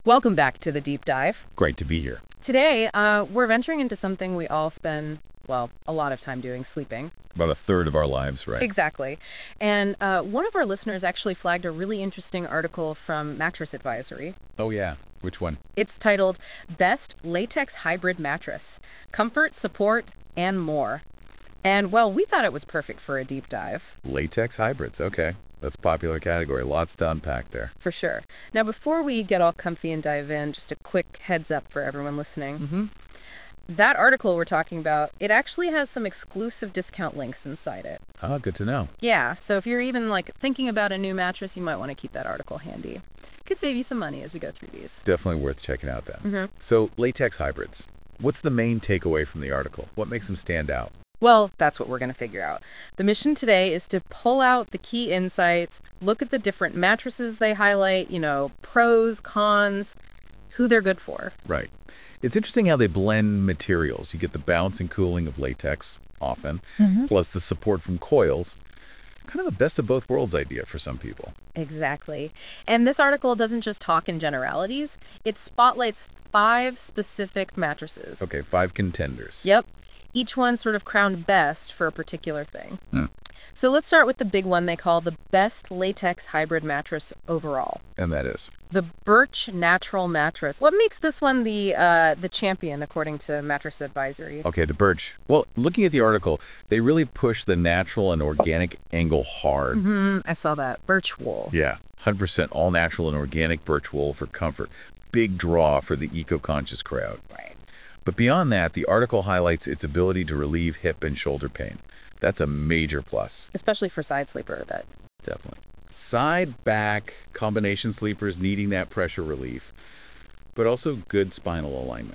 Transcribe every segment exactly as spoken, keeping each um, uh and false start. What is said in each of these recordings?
Welcome back to the deep dive. Great to be here. Today, uh, we're venturing into something we all spend, well, a lot of time doing, sleeping. About a third of our lives, right? Exactly. And uh, one of our listeners actually flagged a really interesting article from Mattress Advisory. Oh, yeah. Which one? It's titled Best Latex Hybrid Mattress: Comfort, Support, and More. And, well, we thought it was perfect for a deep dive. Latex hybrids. Okay. That's a popular category. Lots to unpack there. For sure. Now, before we get all comfy and dive in, just a quick heads up for everyone listening. Mm-hmm. That article we're talking about, it actually has some exclusive discount links inside it. Oh, good to know. Yeah, so if you're even like thinking about a new mattress, you might want to keep that article handy. Could save you some money as we go through these. Definitely worth checking out then. Mm-hmm. So, latex hybrids. What's the main takeaway from the article? What makes them stand out? Well, that's what we're going to figure out. The mission today is to pull out the key insights, look at the different mattresses they highlight, you know, pros, cons, who they're good for. Right. It's interesting how they blend materials. You get the bounce and cooling of latex, often, Mm-hmm. plus the support from coils. Kind of the best of both worlds idea for some people. Exactly. And this article doesn't just talk in generalities, it spotlights five specific mattresses. Okay, five contenders. Yep. Each one sort of crowned best for a particular thing. Hmm. So let's start with the big one they call the best latex hybrid mattress overall. And that is? The Birch Natural Mattress. What makes this one the uh, the champion, according to Mattress Advisory? Okay, the birch. Well, looking at the article, they really push the natural and organic angle hard. Mm-hmm. I saw that. Birch wool. Yeah, one hundred percent all natural and organic birch wool for comfort. Big draw for the eco-conscious crowd. Right. But beyond that, the article highlights its ability to relieve hip and shoulder pain. That's a major plus. Especially for side sleeper, I bet. Definitely. Side, back, combination sleepers needing that pressure relief, but also good spinal alignment.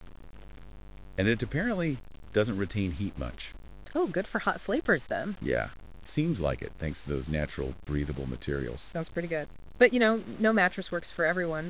And it apparently doesn't retain heat much. Oh, good for hot sleepers then. Yeah, seems like it, thanks to those natural, breathable materials. Sounds pretty good. But, you know, no mattress works for everyone.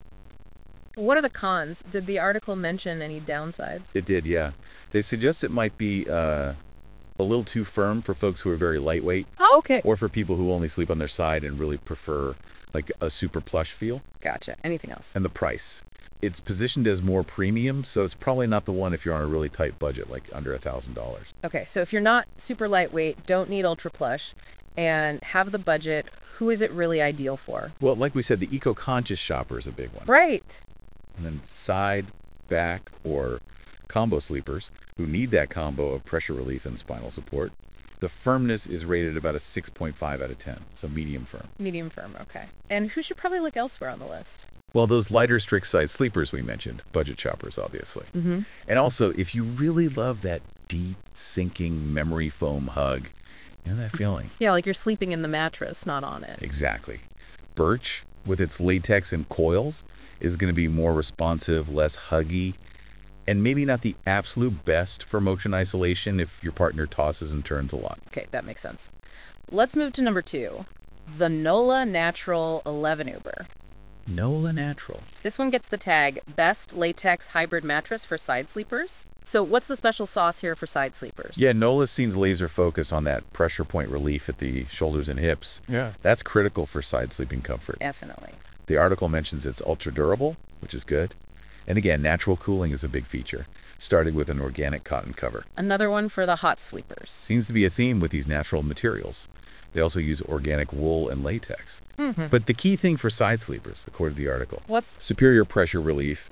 What are the cons? Did the article mention any downsides? It did, yeah. They suggest it might be uh, a little too firm for folks who are very lightweight, Oh, okay. or for people who only sleep on their side and really prefer like a super plush feel. Gotcha. Anything else? And the price. It's positioned as more premium, so it's probably not the one if you're on a really tight budget, like under a thousand dollars. Okay, so if you're not super lightweight, don't need ultra plush, and have the budget, who is it really ideal for? Well, like we said, the eco-conscious shopper is a big one. Right. And then side, back, or combo sleepers who need that combo of pressure relief and spinal support. The firmness is rated about a six point five out of ten, so medium firm. Medium firm, okay. And who should probably look elsewhere on the list? Well, those lighter strict size sleepers we mentioned, budget shoppers, obviously. Mm-hmm. And also, if you really love that deep, sinking memory foam hug, you know that feeling? Yeah, like you're sleeping in the mattress, not on it. Exactly. Birch, with its latex and coils, is going to be more responsive, less huggy, and maybe not the absolute best for motion isolation if your partner tosses and turns a lot. Okay, that makes sense. Let's move to number two, the Nola Natural eleven Uber. Nola Natural. This one gets the tag Best Latex Hybrid Mattress for Side Sleepers. So what's the special sauce here for side sleepers? Yeah, Nola seems laser focused on that pressure point relief at the shoulders and hips. Yeah. That's critical for side sleeping comfort. Definitely. The article mentions it's ultra durable, which is good. And again, natural cooling is a big feature, starting with an organic cotton cover. Another one for the hot sleepers. Seems to be a theme with these natural materials. They also use organic wool and latex. Mm-hmm. But the key thing for side sleepers, according to the article, What's superior pressure relief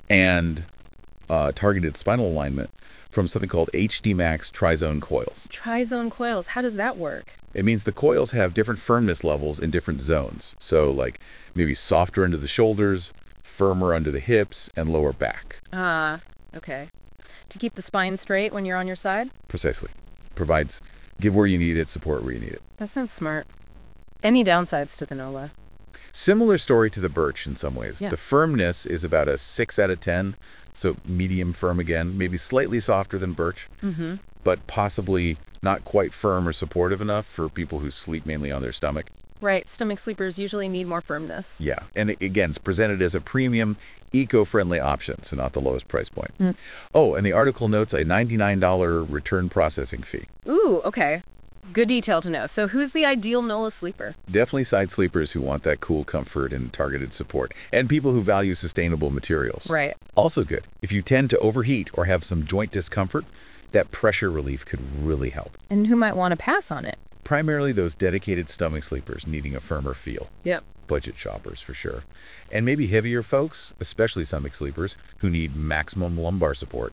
and uh, targeted spinal alignment from something called H D Max Trizone coils. Trizone coils? How does that work? It means the coils have different firmness levels in different zones. So like maybe softer under the shoulders, firmer under the hips, and lower back. Ah, okay. To keep the spine straight when you're on your side? Precisely. Provides give where you need it, support where you need it. That sounds smart. Any downsides to the Nola? Similar story to the birch in some ways. Yeah. The firmness is about a six out of ten, so medium firm again, maybe slightly softer than birch, Mm-hmm. but possibly not quite firm or supportive enough for people who sleep mainly on their stomach. Right, stomach sleepers usually need more firmness. Yeah, and it- again, it's presented as a premium, eco-friendly option, so not the lowest price point. Mm. Oh, and the article notes a ninety-nine dollars return processing fee. Ooh, okay. Good detail to know. So who's the ideal NOLA sleeper? Definitely side sleepers who want that cool comfort and targeted support, and people who value sustainable materials. Right. Also good, if you tend to overheat or have some joint discomfort, that pressure relief could really help. And who might want to pass on it? Primarily those dedicated stomach sleepers needing a firmer feel. Yep. Budget shoppers for sure. And maybe heavier folks, especially stomach sleepers, who need maximum lumbar support.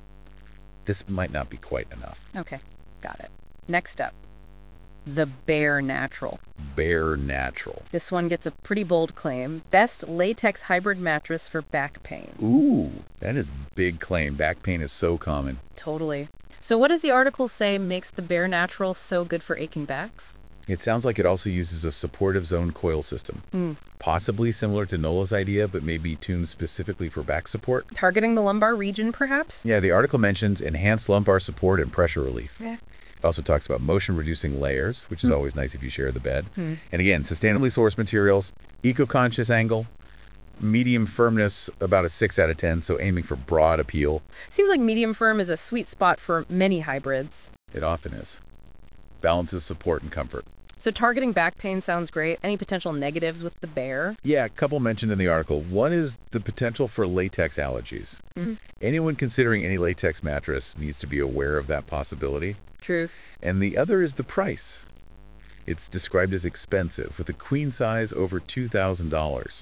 This might not be quite enough. Okay, got it. Next up, the Bare Natural. Bare Natural. This one gets a pretty bold claim. Best latex hybrid mattress for back pain. Ooh, that is a big claim. Back pain is so common. Totally. So what does the article say makes the Bare Natural so good for aching backs? It sounds like it also uses a supportive zone coil system. Mm. Possibly similar to NOLA's idea, but maybe tuned specifically for back support. Targeting the lumbar region, perhaps? Yeah, the article mentions enhanced lumbar support and pressure relief. Yeah. It also talks about motion-reducing layers, which is Mm. always nice if you share the bed. Mm. And again, sustainably sourced materials, eco-conscious angle, medium firmness, about a six out of ten, so aiming for broad appeal. Seems like medium firm is a sweet spot for many hybrids. It often is. Balances support and comfort. So targeting back pain sounds great. Any potential negatives with the Bare? Yeah, a couple mentioned in the article. One is the potential for latex allergies. Mhm. Anyone considering any latex mattress needs to be aware of that possibility. True. And the other is the price. It's described as expensive, with a queen size over two thousand dollars.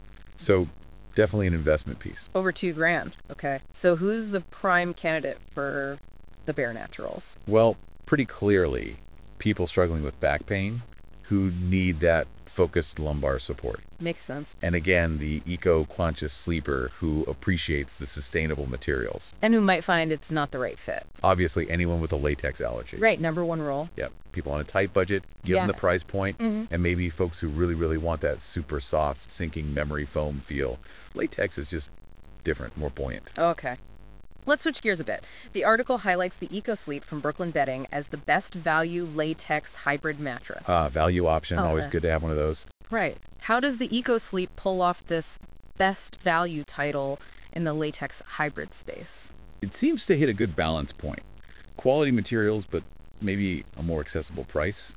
So definitely an investment piece. Over two grand. Okay. So who's the prime candidate for the Bare Naturals? Well, pretty clearly, people struggling with back pain who need that focused lumbar support. Makes sense. And again, the eco-conscious sleeper who appreciates the sustainable materials. And who might find it's not the right fit. Obviously, anyone with a latex allergy. Right, number one rule. Yep. People on a tight budget, given Yeah. the price point, Mhm. and maybe folks who really, really want that super soft, sinking memory foam feel. Latex is just different, more buoyant. Okay. Let's switch gears a bit. The article highlights the EcoSleep from Brooklyn Bedding as the best value latex hybrid mattress. Ah, value option. Oh, Always uh, good to have one of those. Right. How does the EcoSleep pull off this best value title in the latex hybrid space? It seems to hit a good balance point. Quality materials, but maybe a more accessible price.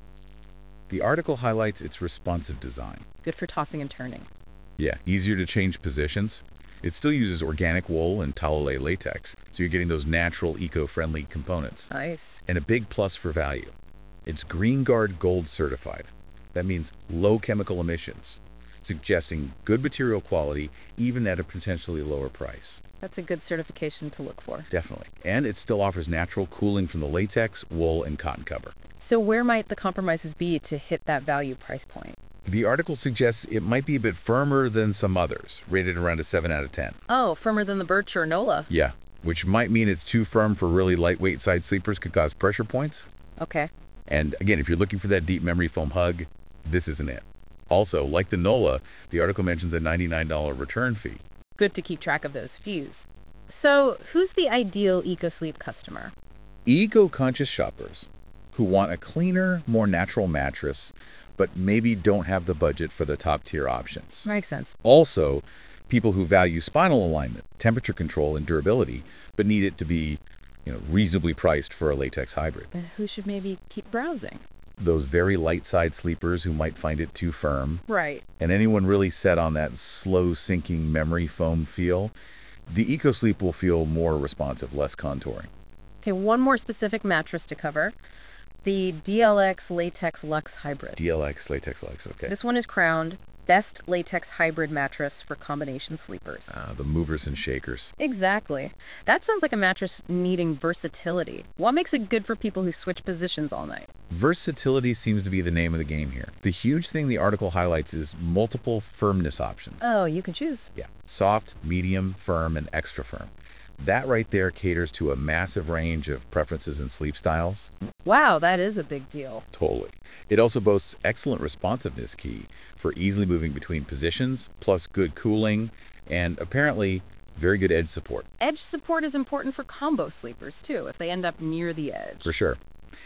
The article highlights its responsive design. Good for tossing and turning. Yeah, easier to change positions. It still uses organic wool and Talalay latex, so you're getting those natural, eco-friendly components. Nice. And a big plus for value. It's Green Guard Gold certified. That means low chemical emissions, suggesting good material quality even at a potentially lower price. That's a good certification to look for. Definitely. And it still offers natural cooling from the latex, wool, and cotton cover. So where might the compromises be to hit that value price point? The article suggests it might be a bit firmer than some others, rated around a seven out of ten. Oh, firmer than the Birch or NOLA. Yeah, which might mean it's too firm for really lightweight side sleepers, could cause pressure points. Okay. And again, if you're looking for that deep memory foam hug, this isn't it. Also, like the NOLA, the article mentions a ninety-nine dollars return fee. Good to keep track of those fees. So who's the ideal EcoSleep customer? Eco-conscious shoppers who want a cleaner, more natural mattress, but maybe don't have the budget for the top-tier options. Makes sense. Also, people who value spinal alignment, temperature control, and durability, but need it to be, you know, reasonably priced for a latex hybrid. And who should maybe keep browsing? Those very light side sleepers who might find it too firm, Right. and anyone really set on that slow sinking memory foam feel, the EcoSleep will feel more responsive, less contouring. Okay, one more specific mattress to cover. The D L X Latex Lux Hybrid. D L X Latex Lux, okay. This one is crowned Best Latex Hybrid Mattress for Combination Sleepers. Uh, the movers and shakers. Exactly. That sounds like a mattress needing versatility. What makes it good for people who switch positions all night? Versatility seems to be the name of the game here. The huge thing the article highlights is multiple firmness options. Oh, you can choose. Yeah, soft, medium, firm, and extra firm. That right there caters to a massive range of preferences and sleep styles. Wow, that is a big deal. Totally. It also boasts excellent responsiveness key for easily moving between positions, plus good cooling, and apparently very good edge support. Edge support is important for combo sleepers, too, if they end up near the edge. For sure.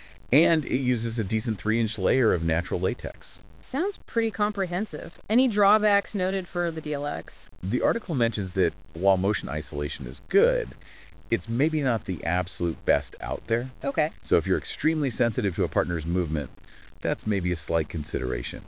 And it uses a decent three-inch layer of natural latex. Sounds pretty comprehensive. Any drawbacks noted for the D L X? The article mentions that while motion isolation is good, It's maybe not the absolute best out there. Okay. So if you're extremely sensitive to a partner's movement, that's maybe a slight consideration.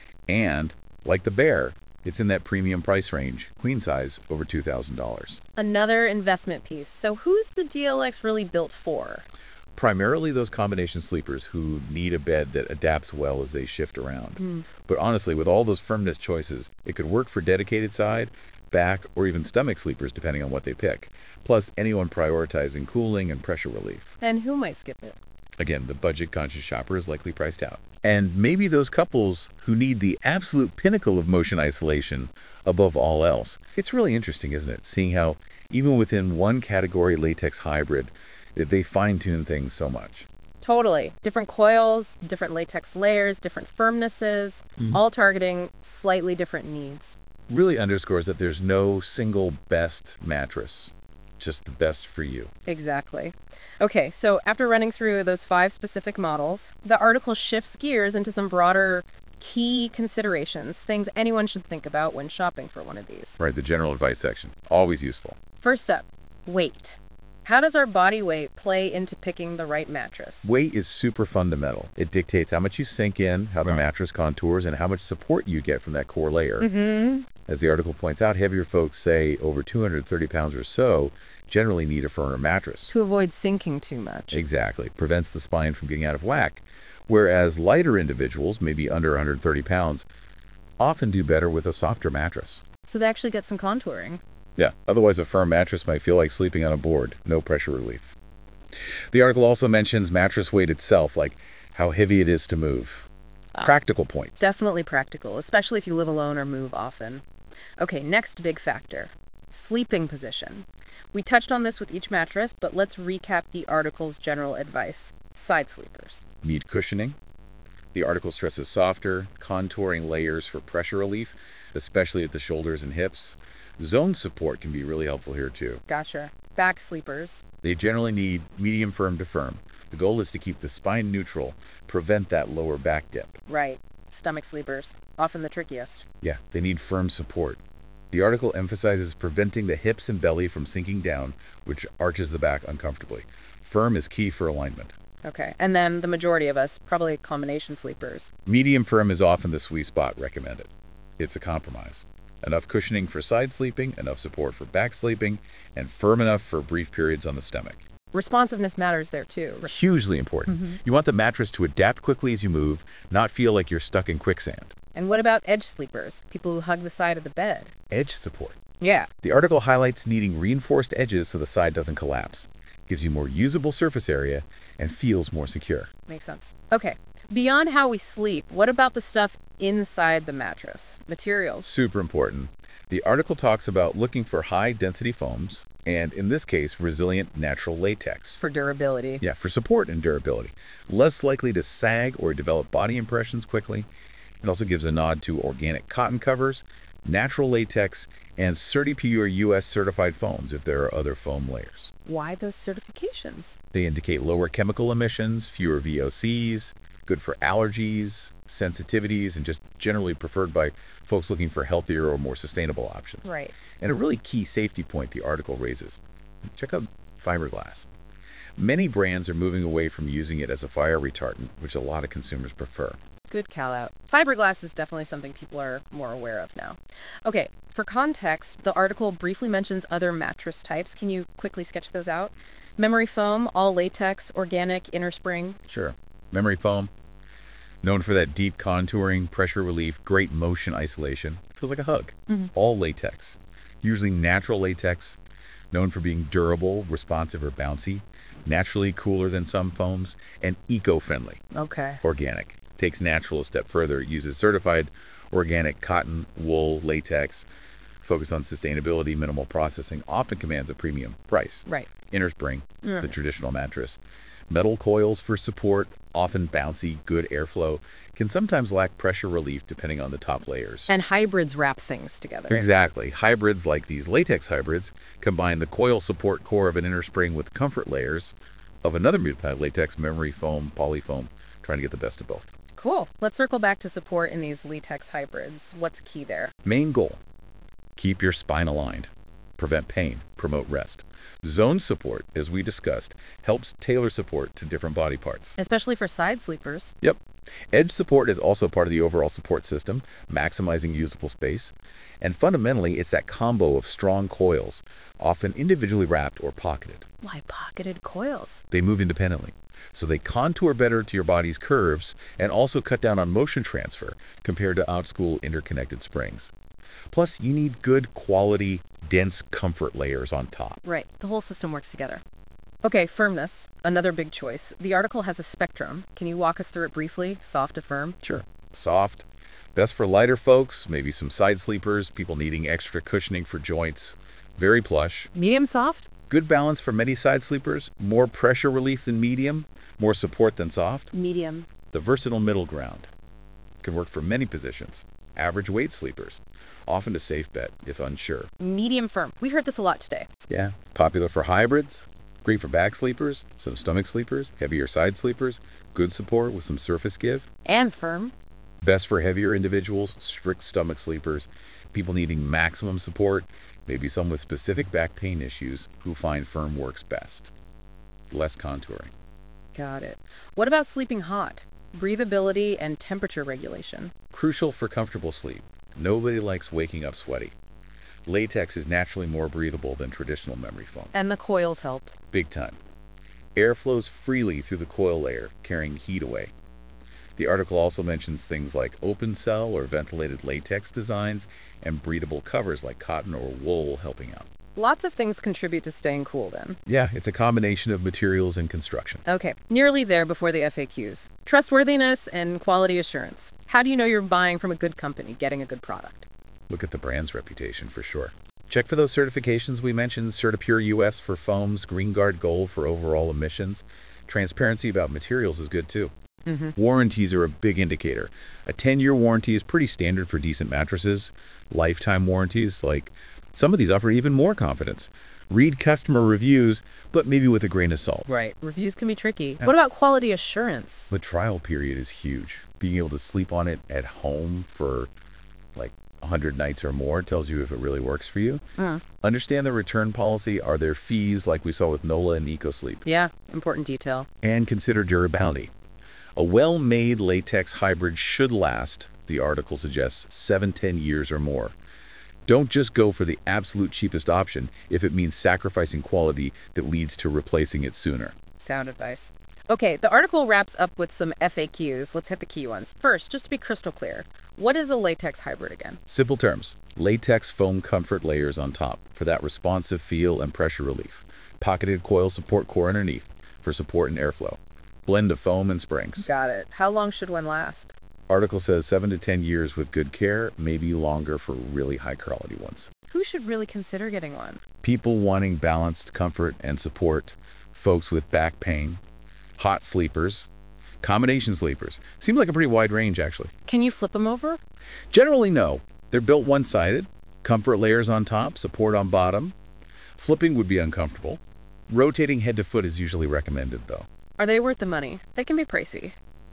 And like the Bear, it's in that premium price range, queen size, over two thousand dollars. Another investment piece. So who's the D L X really built for? Primarily those combination sleepers who need a bed that adapts well as they shift around. Mm. But honestly, with all those firmness choices, it could work for dedicated side, back, or even stomach sleepers depending on what they pick. Plus, anyone prioritizing cooling and pressure relief. And who might skip it? Again, the budget-conscious shopper is likely priced out. And maybe those couples who need the absolute pinnacle of motion isolation above all else. It's really interesting, isn't it? Seeing how even within one category latex hybrid, they fine-tune things so much. Totally. Different coils, different latex layers, different firmnesses, Mhm. all targeting slightly different needs. Really underscores that there's no single best mattress, just the best for you. Exactly. Okay, so after running through those five specific models, the article shifts gears into some broader key considerations, things anyone should think about when shopping for one of these. Right, the general advice section. Always useful. First up, weight. How does our body weight play into picking the right mattress? Weight is super fundamental. It dictates how much you sink in, how the Right. mattress contours, and how much support you get from that core layer. Mm-hmm. As the article points out, heavier folks, say over two hundred thirty pounds or so, generally need a firmer mattress. To avoid sinking too much. Exactly. Prevents the spine from getting out of whack. Whereas lighter individuals, maybe under one hundred thirty pounds, often do better with a softer mattress. So they actually get some contouring. Yeah, otherwise a firm mattress might feel like sleeping on a board, no pressure relief. The article also mentions mattress weight itself, like how heavy it is to move. Ah. Practical points. Definitely practical, especially if you live alone or move often. Okay, next big factor, sleeping position. We touched on this with each mattress, but let's recap the article's general advice. Side sleepers. Need cushioning. The article stresses softer, contouring layers for pressure relief, especially at the shoulders and hips. Zone support can be really helpful here too. Gotcha. Back sleepers. They generally need medium firm to firm. The goal is to keep the spine neutral, prevent that lower back dip. Right. Stomach sleepers. Often the trickiest. Yeah, they need firm support. The article emphasizes preventing the hips and belly from sinking down, which arches the back uncomfortably. Firm is key for alignment. Okay. And then the majority of us, probably combination sleepers. Medium firm is often the sweet spot recommended. It's a compromise. Enough cushioning for side sleeping, enough support for back sleeping, and firm enough for brief periods on the stomach. Responsiveness matters there too. Hugely important. Mhm. You want the mattress to adapt quickly as you move, not feel like you're stuck in quicksand. And what about edge sleepers? People who hug the side of the bed. Edge support. Yeah. The article highlights needing reinforced edges so the side doesn't collapse. Gives you more usable surface area and feels more secure. Makes sense. Okay. Beyond how we sleep, what about the stuff inside the mattress? Materials. Super important. The article talks about looking for high-density foams, and in this case, resilient natural latex. For durability. Yeah, for support and durability. Less likely to sag or develop body impressions quickly. It also gives a nod to organic cotton covers, natural latex, and CertiPure U S certified foams if there are other foam layers. Why those certifications? They indicate lower chemical emissions, fewer V O Cs, good for allergies, sensitivities, and just generally preferred by folks looking for healthier or more sustainable options. Right. And a really key safety point the article raises. Check out fiberglass. Many brands are moving away from using it as a fire retardant, which a lot of consumers prefer. Good call out. Fiberglass is definitely something people are more aware of now. Okay, for context, the article briefly mentions other mattress types. Can you quickly sketch those out? Memory foam, all latex, organic, inner spring. Sure. Memory foam, known for that deep contouring, pressure relief, great motion isolation. Feels like a hug. Mhm. All latex. Usually natural latex, known for being durable, responsive, or bouncy. Naturally cooler than some foams, and eco-friendly. Okay. Organic. Takes natural a step further. It uses certified organic cotton, wool, latex. Focus on sustainability, minimal processing. Often commands a premium price. Right. Inner spring, Mm. the traditional mattress. Metal coils for support, often bouncy, good airflow. Can sometimes lack pressure relief depending on the top layers. And hybrids wrap things together. Exactly. Hybrids like these latex hybrids combine the coil support core of an inner spring with comfort layers of another latex, memory foam, polyfoam, trying to get the best of both. Cool. Let's circle back to support in these latex hybrids. What's key there? Main goal, keep your spine aligned. prevent pain, promote rest. Zone support, as we discussed, helps tailor support to different body parts. Especially for side sleepers. Yep. Edge support is also part of the overall support system, maximizing usable space. And fundamentally, it's that combo of strong coils, often individually wrapped or pocketed. Why pocketed coils? They move independently, so they contour better to your body's curves and also cut down on motion transfer compared to out-school interconnected springs. Plus, you need good quality, dense comfort layers on top. Right, the whole system works together. Okay, firmness, another big choice. The article has a spectrum. Can you walk us through it briefly, soft to firm? Sure. Soft. Best for lighter folks, maybe some side sleepers, people needing extra cushioning for joints. Very plush. Medium soft? Good balance for many side sleepers. More pressure relief than medium, more support than soft. Medium. The versatile middle ground. Can work for many positions. Average weight sleepers. Often a safe bet if unsure. Medium firm. We heard this a lot today. Yeah. Popular for hybrids. Great for back sleepers, some stomach sleepers, heavier side sleepers, good support with some surface give. And firm. Best for heavier individuals, strict stomach sleepers, people needing maximum support, maybe some with specific back pain issues who find firm works best. Less contouring. Got it. What about sleeping hot? Breathability and temperature regulation. Crucial for comfortable sleep. Nobody likes waking up sweaty. Latex is naturally more breathable than traditional memory foam. And the coils help. Big time. Air flows freely through the coil layer, carrying heat away. The article also mentions things like open cell or ventilated latex designs and breathable covers like cotton or wool helping out. Lots of things contribute to staying cool then. Yeah, it's a combination of materials and construction. Okay, nearly there before the F A Qs. Trustworthiness and quality assurance. How do you know you're buying from a good company, getting a good product? Look at the brand's reputation for sure. Check for those certifications we mentioned, CertiPure U S for foams, GreenGuard Gold for overall emissions. Transparency about materials is good too. Mm-hmm. Warranties are a big indicator. A ten-year warranty is pretty standard for decent mattresses. Lifetime warranties, like some of these offer even more confidence. Read customer reviews, but maybe with a grain of salt. Right, reviews can be tricky. Yeah. What about quality assurance? The trial period is huge. Being able to sleep on it at home for like one hundred nights or more tells you if it really works for you. Uh, Understand the return policy. Are there fees like we saw with NOLA and EcoSleep? yeah, important detail. And consider durability. A well-made latex hybrid should last, the article suggests, seven, ten years or more. Don't just go for the absolute cheapest option if it means sacrificing quality that leads to replacing it sooner. Sound advice. Okay, the article wraps up with some F A Qs. Let's hit the key ones. First, just to be crystal clear, what is a latex hybrid again? Simple terms, latex foam comfort layers on top for that responsive feel and pressure relief. Pocketed coil support core underneath for support and airflow. Blend of foam and springs. Got it. How long should one last? Article says seven to ten years with good care, maybe longer for really high quality ones. Who should really consider getting one? People wanting balanced comfort and support, folks with back pain, hot sleepers, combination sleepers. Seems like a pretty wide range, actually. Can you flip them over? Generally, no. They're built one-sided, comfort layers on top, support on bottom. Flipping would be uncomfortable. Rotating head to foot is usually recommended, though. Are they worth the money? They can be pricey.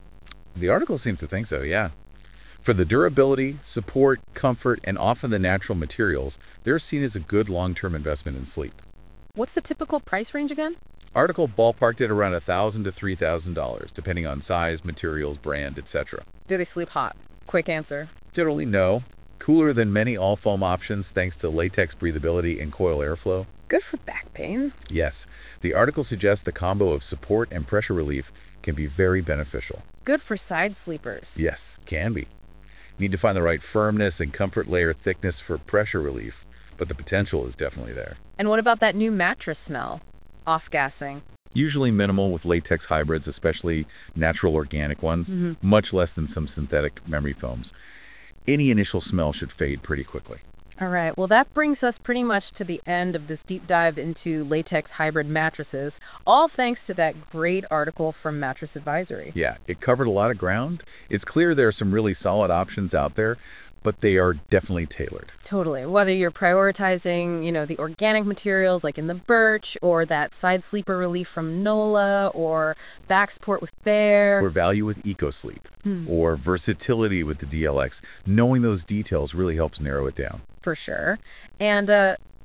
The article seems to think so, yeah. For the durability, support, comfort, and often the natural materials, they're seen as a good long-term investment in sleep. What's the typical price range again? Article ballparked at around one thousand dollars to three thousand dollars, depending on size, materials, brand, et cetera. Do they sleep hot? Quick answer. Generally, no. Cooler than many all-foam options thanks to latex breathability and coil airflow. Good for back pain. Yes, the article suggests the combo of support and pressure relief can be very beneficial. Good for side sleepers. Yes, can be. Need to find the right firmness and comfort layer thickness for pressure relief, but the potential is definitely there. And what about that new mattress smell? Off-gassing. Usually minimal with latex hybrids, especially natural organic ones, Mm-hmm. much less than some synthetic memory foams. Any initial smell should fade pretty quickly. All right, well, that brings us pretty much to the end of this deep dive into latex hybrid mattresses, all thanks to that great article from Mattress Advisory. Yeah, it covered a lot of ground. It's clear there are some really solid options out there, but they are definitely tailored. Totally. Whether you're prioritizing, you know, the organic materials like in the birch, or that side sleeper relief from NOLA, or back support with Bear. Or value with EcoSleep, Hmm. or versatility with the D L X. Knowing those details really helps narrow it down. For sure. And uh,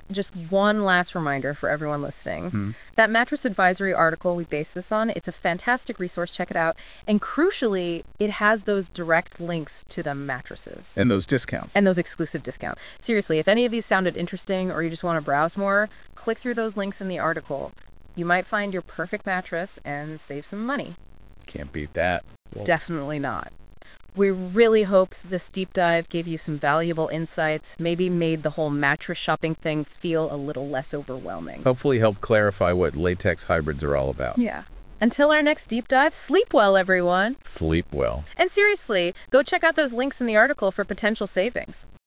just one last reminder for everyone listening. Hmm. That mattress advisory article we base this on, it's a fantastic resource. Check it out. And crucially, it has those direct links to the mattresses. And those discounts. And those exclusive discounts. Seriously, if any of these sounded interesting or you just want to browse more, click through those links in the article. You might find your perfect mattress and save some money. Can't beat that. Well, definitely not. We really hope this deep dive gave you some valuable insights, maybe made the whole mattress shopping thing feel a little less overwhelming. Hopefully helped clarify what latex hybrids are all about. Yeah. Until our next deep dive, sleep well, everyone. Sleep well. And seriously, go check out those links in the article for potential savings.